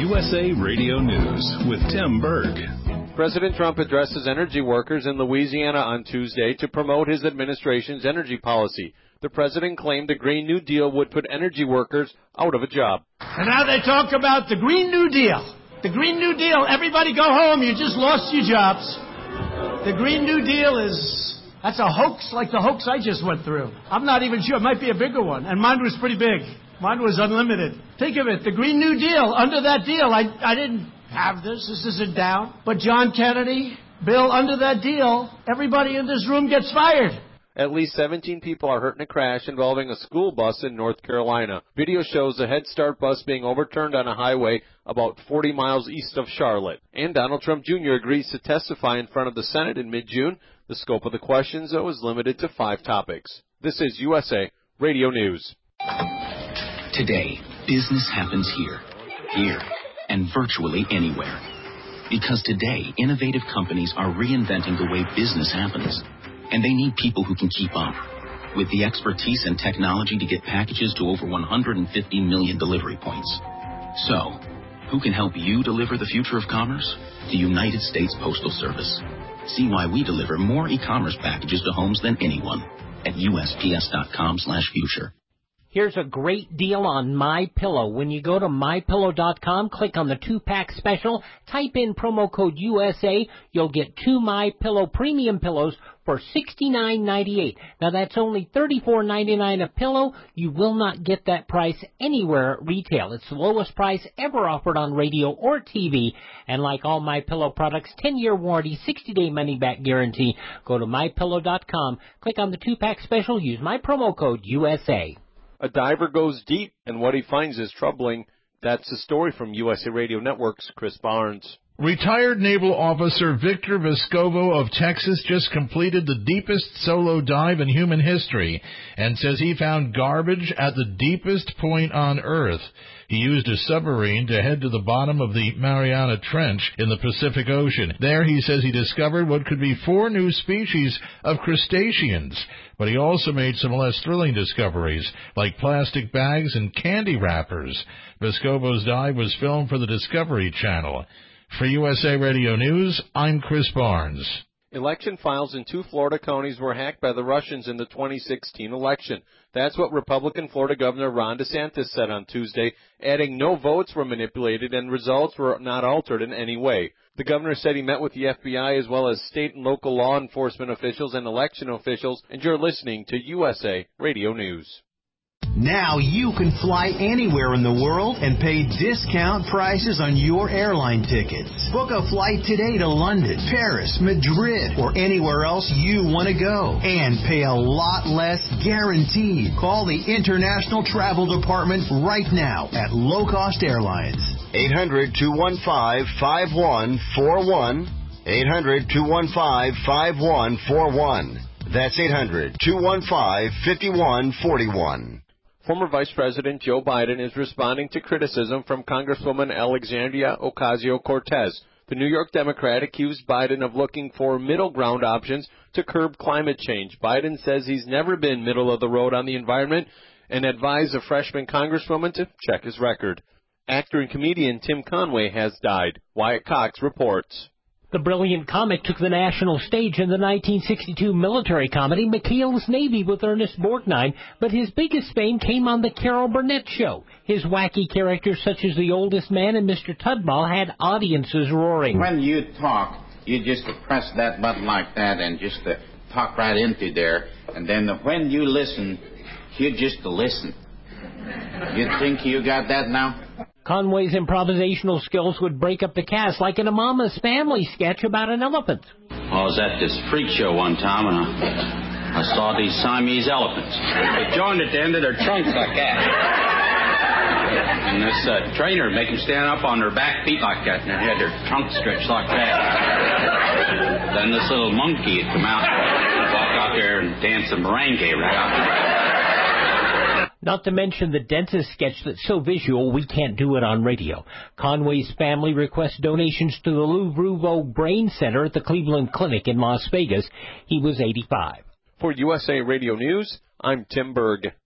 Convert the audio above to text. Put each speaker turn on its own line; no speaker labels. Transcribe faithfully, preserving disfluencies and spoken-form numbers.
U S A Radio News with Tim Berg.
President Trump addresses energy workers in Louisiana on Tuesday to promote his administration's energy policy. The president claimed the Green New Deal would put energy workers out of a job.
And now they talk about the Green New Deal. The Green New Deal, everybody go home, you just lost your jobs. The Green New Deal is, that's a hoax like the hoax I just went through. I'm not even sure, it might be a bigger one. And mine was pretty big. Mine was unlimited. Think of it, the Green New Deal, under that deal, I, I didn't have this, this isn't down. But John Kennedy, Bill, under that deal, everybody in this room gets fired.
At least seventeen people are hurt in a crash involving a school bus in North Carolina. Video shows the Head Start bus being overturned on a highway about forty miles east of Charlotte. And Donald Trump Junior agrees to testify in front of the Senate in mid-June. The scope of the questions, though, is limited to five topics. This is U S A Radio News.
Today, business happens here, here, and virtually anywhere. Because today, innovative companies are reinventing the way business happens. And they need people who can keep up with the expertise and technology to get packages to over one hundred fifty million delivery points. So, who can help you deliver the future of commerce? The United States Postal Service. See why we deliver more e-commerce packages to homes than anyone at U S P S dot com slash future.
Here's a great deal on MyPillow. When you go to my pillow dot com, click on the two-pack special, type in promo code U S A, you'll get two MyPillow premium pillows for sixty-nine ninety-eight. Now, that's only thirty-four ninety-nine a pillow. You will not get that price anywhere at retail. It's the lowest price ever offered on radio or T V. And like all MyPillow products, ten-year warranty, sixty-day money-back guarantee. Go to my pillow dot com, click on the two-pack special, use my promo code U S A.
A diver goes deep, and what he finds is troubling. That's the story from U S A Radio Network's Chris Barnes.
Retired Naval Officer Victor Vescovo of Texas just completed the deepest solo dive in human history and says he found garbage at the deepest point on Earth. He used a submarine to head to the bottom of the Mariana Trench in the Pacific Ocean. There, he says he discovered what could be four new species of crustaceans. But he also made some less thrilling discoveries, like plastic bags and candy wrappers. Vescovo's dive was filmed for the Discovery Channel. For U S A Radio News, I'm Chris Barnes.
Election files in two Florida counties were hacked by the Russians in the twenty sixteen election. That's what Republican Florida Governor Ron DeSantis said on Tuesday, adding no votes were manipulated and results were not altered in any way. The governor said he met with the F B I as well as state and local law enforcement officials and election officials, and you're listening to U S A Radio News.
Now you can fly anywhere in the world and pay discount prices on your airline tickets. Book a flight today to London, Paris, Madrid, or anywhere else you want to go. And pay a lot less guaranteed. Call the International Travel Department right now at Low Cost Airlines.
eight hundred, two one five, five one four one. eight hundred, two one five, five one four one. That's eight hundred, two one five, five one four one.
Former Vice President Joe Biden is responding to criticism from Congresswoman Alexandria Ocasio-Cortez. The New York Democrat accused Biden of looking for middle ground options to curb climate change. Biden says he's never been middle of the road on the environment and advised a freshman Congresswoman to check his record. Actor and comedian Tim Conway has died. Wyatt Cox reports.
The brilliant comic took the national stage in the nineteen sixty-two military comedy McHale's Navy with Ernest Borgnine, but his biggest fame came on the Carol Burnett Show. His wacky characters such as the Oldest Man and Mister Tudball had audiences roaring.
When you talk, you just press that button like that and just uh, talk right into there, and then when you listen, you just listen. You think you got that now?
Conway's improvisational skills would break up the cast like in a Mama's Family sketch about an elephant.
I was at this freak show one time, and I, I saw these Siamese elephants. They joined at the end of their trunks like that. And this uh, trainer would make them stand up on their back feet like that, and they had their trunks stretched like that. Then this little monkey would come out and walk out there and dance a merengue right out there.
Not to mention the dentist sketch that's so visual we can't do it on radio. Conway's family requests donations to the Lou Ruvo Brain Center at the Cleveland Clinic in Las Vegas. He was eighty-five.
For U S A Radio News, I'm Tim Berg.